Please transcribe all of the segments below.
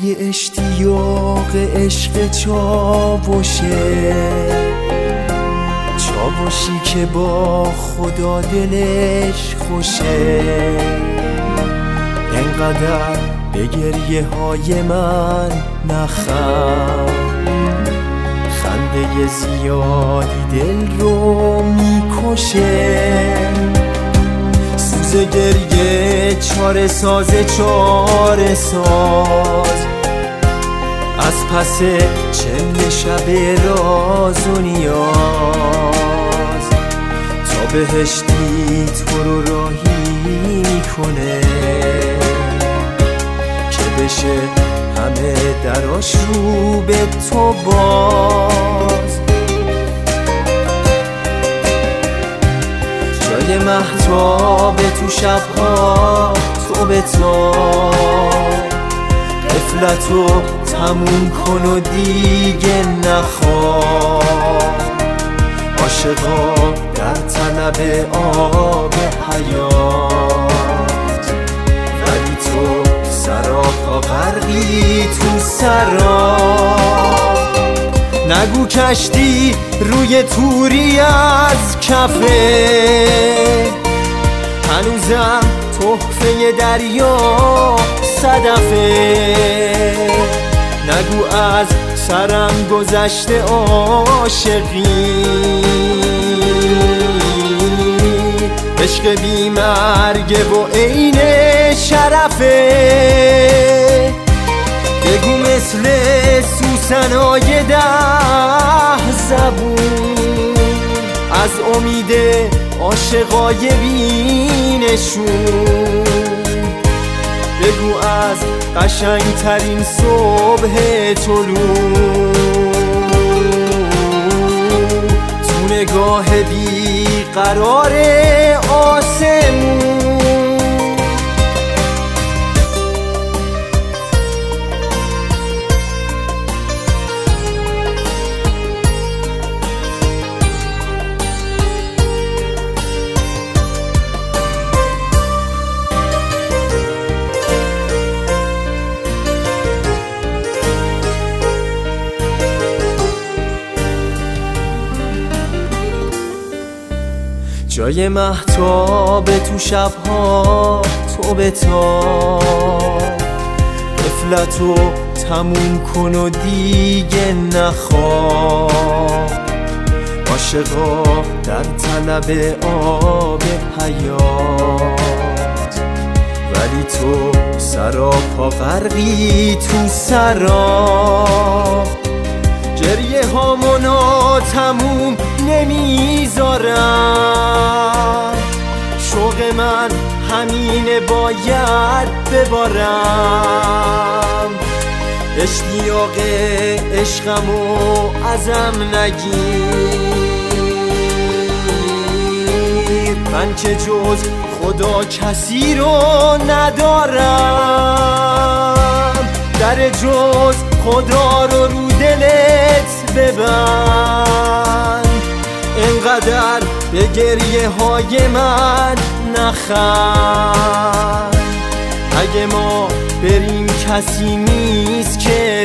اشتیاق عشق چاوشی که با خدا دلش خوشه. انقدر به گریه های من نخند، خنده زیادی دل رو میکشه. سوز گریه چاره ساز از پس چند شب راز و نیاز، تا بهشتی تو رو راهی میکنه که بشه همه دراش رو به تو باز. جای مهتاب تو شبها تو به تا غفلتو تموم کن و دیگه نخواه. عاشقا در طلب آب حیات، ولی تو سراپا غرقی تو سراب. نگو کشتی روی توری از کفه، هنوزم تحفه دریا صدفه. نگو از سرم گذشته عاشقی، عشق بی مرگه و عین شرفه. بگو مثل سوسنای 10 زبون از امید عاشقای بینشون. بگو از قشنگترین صبح طلوع تو نگاه بی قرار آسمون. جای مهتاب تو شبها تو به تا غفلتو تموم کن و دیگه نخواه. عاشقا در طلب آب حیات، ولی تو سراپا غرقی تو سراب. گریه هامونو تموم نمیذارم، شوق من همینه باید ببارم. اشتیاق عشقمو ازم نگیر، من که جز خدا کسی رو ندارم. در جز خدا رو دلت ببند، انقدر به گریه های من نخند. اگه ما بریم کسی نیست که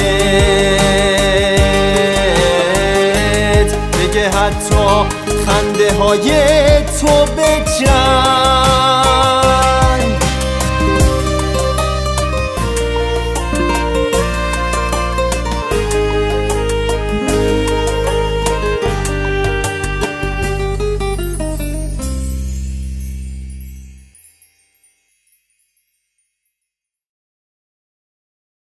بهت بگه حتی خنده های تو بجن.